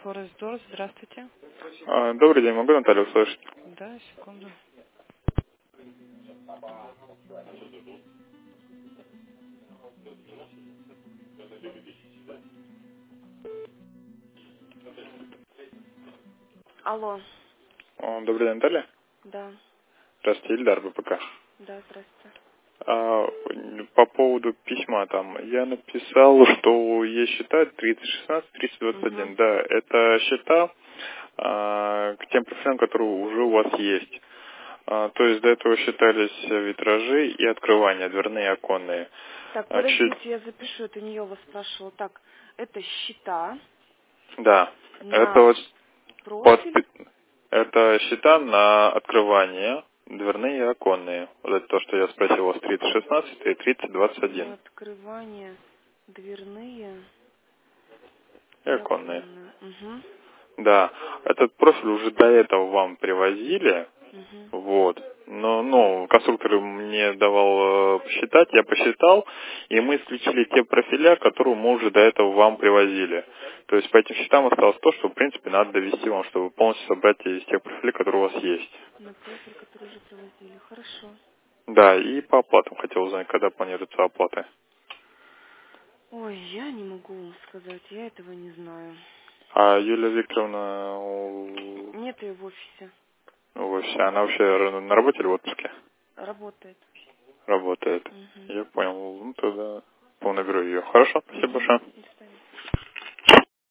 Форест Дорс, здравствуйте. Добрый день, могу Наталью услышать? Да, секунду. Алло, Добрый день, Наталья. да, Здравствуйте, Ильдар, БПК. да, здравствуйте. А, По поводу письма там, я написал, что есть счета 3016, Угу. 3021. Да, это счета к тем профилям, которые уже у вас есть. То есть до этого считались витражи и открывания, дверные и оконные. Так, Чуть, подождите, я запишу, это не я вас спрашивала. Так, это счета да, это на вот профиль, это счета на открывание, дверные и оконные. Вот это то, что я спросил у вас, 3016 и на 3021. открывание дверные И и оконные. оконные. Угу. Да, этот профиль уже до этого вам привозили, Угу. вот. Но, конструктор мне давал посчитать, я посчитал, и мы исключили те профиля, которые мы уже до этого вам привозили. То есть по этим счетам осталось то, что, в принципе, надо довести вам, чтобы полностью собрать из тех профилей, которые у вас есть. На профиль, который уже привозили. Хорошо. Да, и по оплатам хотел узнать, когда планируются оплаты. Ой, я не могу вам сказать, я этого не знаю. А Юлия Викторовна Нет ее в офисе. в офисе, она вообще на работе или в отпуске? Работает. Работает. Угу. Я понял. Ну тогда наберу ее. Хорошо, спасибо Угу. большое.